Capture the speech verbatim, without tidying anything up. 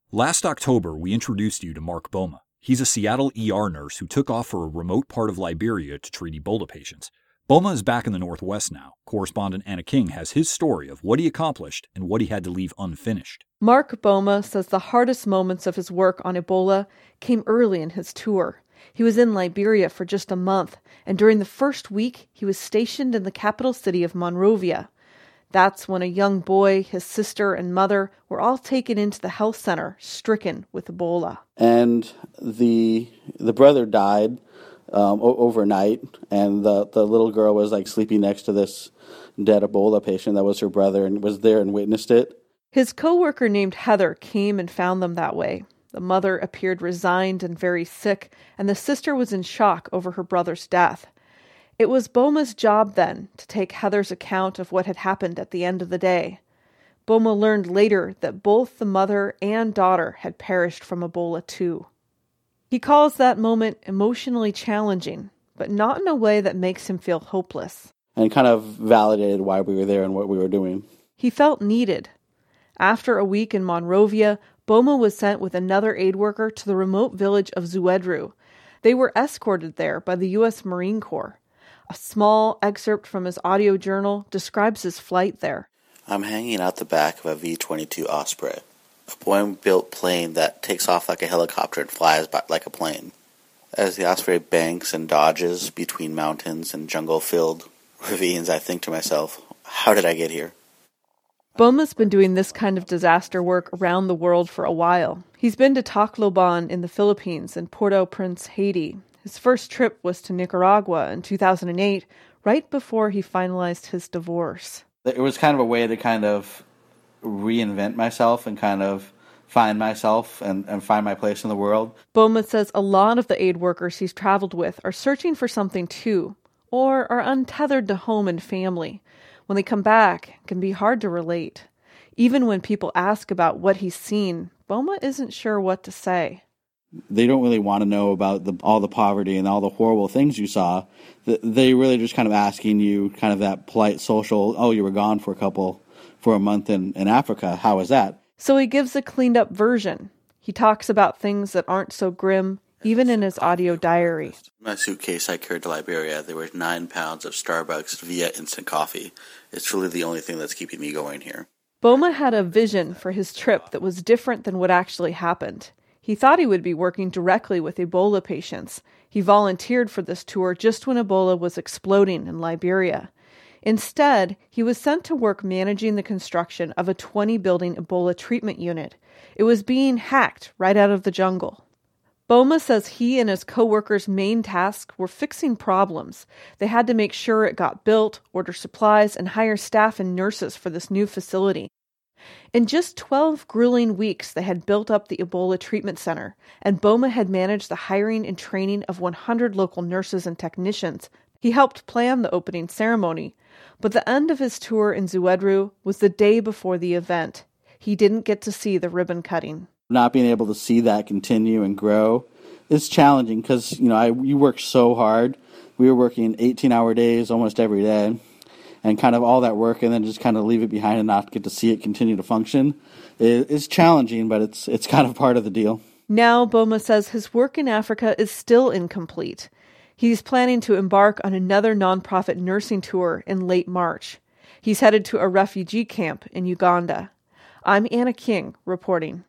Last October, we introduced you to Mark Boma. He's a Seattle E R nurse who took off for a remote part of Liberia to treat Ebola patients. Boma is back in the Northwest now. Correspondent Anna King has his story of what he accomplished and what he had to leave unfinished. Mark Boma says the hardest moments of his work on Ebola came early in his tour. He was in Liberia for just a month, and during the first week, he was stationed in the capital city of Monrovia. That's when a young boy, his sister, and mother were all taken into the health center, stricken with Ebola. And the the brother died um, o- overnight, and the, the little girl was like sleeping next to this dead Ebola patient that was her brother and was there and witnessed it. His coworker named Heather came and found them that way. The mother appeared resigned and very sick, and the sister was in shock over her brother's death. It was Boma's job then to take Heather's account of what had happened at the end of the day. Boma learned later that both the mother and daughter had perished from Ebola too. He calls that moment emotionally challenging, but not in a way that makes him feel hopeless. And kind of validated why we were there and what we were doing. He felt needed. After a week in Monrovia, Boma was sent with another aid worker to the remote village of Zuedru. They were escorted there by the U S Marine Corps. A small excerpt from his audio journal describes his flight there. I'm hanging out the back of a V twenty-two Osprey, a Boeing-built plane that takes off like a helicopter and flies by like a plane. As the Osprey banks and dodges between mountains and jungle-filled ravines, I think to myself, how did I get here? Boma's been doing this kind of disaster work around the world for a while. He's been to Tacloban in the Philippines and Port-au-Prince, Haiti. His first trip was to Nicaragua in two thousand eight, right before he finalized his divorce. It was kind of a way to kind of reinvent myself and kind of find myself and, and find my place in the world. Boma says a lot of the aid workers he's traveled with are searching for something too, or are untethered to home and family. When they come back, it can be hard to relate. Even when people ask about what he's seen, Boma isn't sure what to say. They don't really want to know about the, all the poverty and all the horrible things you saw. They really just kind of asking you kind of that polite social, oh, you were gone for a couple, for a month in, in Africa. How was that? So he gives a cleaned up version. He talks about things that aren't so grim, even in his audio diary. In my suitcase I carried to Liberia, there were nine pounds of Starbucks Via instant coffee. It's really the only thing that's keeping me going here. Boma had a vision for his trip that was different than what actually happened. He thought he would be working directly with Ebola patients. He volunteered for this tour just when Ebola was exploding in Liberia. Instead, he was sent to work managing the construction of a twenty-building Ebola treatment unit. It was being hacked right out of the jungle. Boma says he and his co-workers' main tasks were fixing problems. They had to make sure it got built, order supplies, and hire staff and nurses for this new facility. In just twelve grueling weeks, they had built up the Ebola treatment center, and Boma had managed the hiring and training of one hundred local nurses and technicians. He helped plan the opening ceremony, but the end of his tour in Zuedru was the day before the event. He didn't get to see the ribbon cutting. Not being able to see that continue and grow is challenging because, you know, I you work so hard. We were working eighteen-hour days almost every day. And kind of all that work and then just kind of leave it behind and not get to see it continue to function is challenging, but it's it's kind of part of the deal. Now, Boma says his work in Africa is still incomplete. He's planning to embark on another nonprofit nursing tour in late March. He's headed to a refugee camp in Uganda. I'm Anna King, reporting.